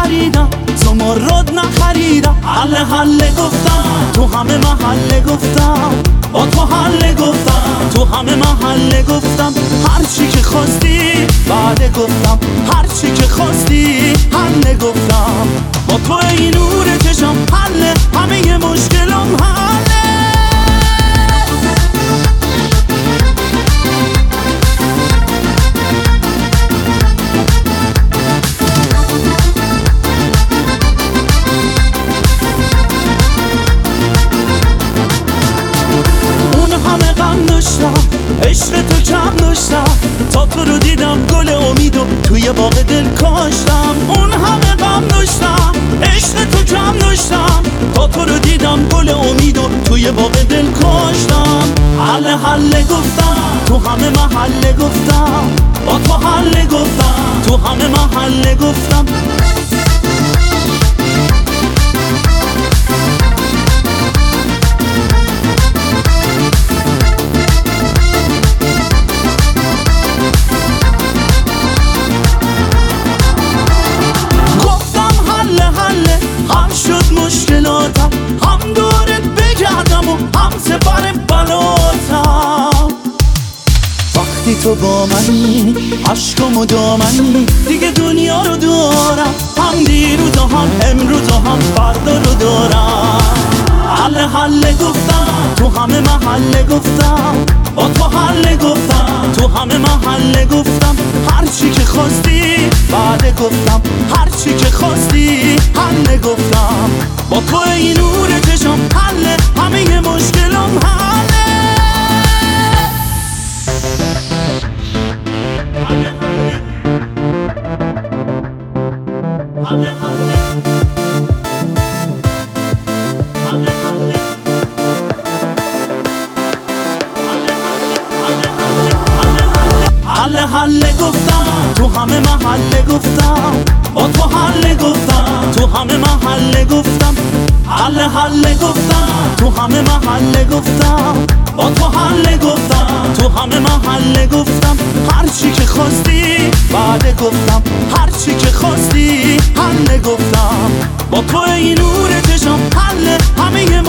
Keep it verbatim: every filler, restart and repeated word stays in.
نخریدم، زمرد نخریدم، حله حله گفتم تو همه محله گفتم، با تو حله گفتم تو همه محله گفتم، هرچی که خواستی بعده گفتم، هرچی که خواستی حله گفتم، با تو این نور چشم حله، همه مشکلم حله. عشق تو کم داشتم، تا تو رو دیدم گل امید و توی باغ دل کاشتم. اون همه غم داشتم، عشق تو کم داشتم، تا تو رو دیدم گل امید و توی باغ دل کاشتم. حله حله گفتم تو همه محله گفتم، با تو حله گفتم تو همه محله گفتم. مشکلاتم هم دورت بگردم و هم سپر بلاتم. وقتی تو با منی عشقم و دامنی، دیگه دنیا رو دارم، هم دیروز و هم امروز و هم فردا رو دارم. حله حله گفتم تو همه محله گفتم، با تو حله گفتم تو همه محله گفتم، هرچی که خواستی بعده گفتم، هرچی که خواستی حله گفتم، با تو این نور چشم حله، همه مشکلم حله. حله حله حله حله حله حله حله گفتم تو همه محله گفتم، با تو حله گفتم تو همه محله گفتم. حله حله گفتم تو همه محله گفتم، با تو حله گفتم تو همه محله گفتم، هرچی که خواستی بعده گفتم، هرچی که خواستی حله گفتم، با تو این نور چشم حله، همه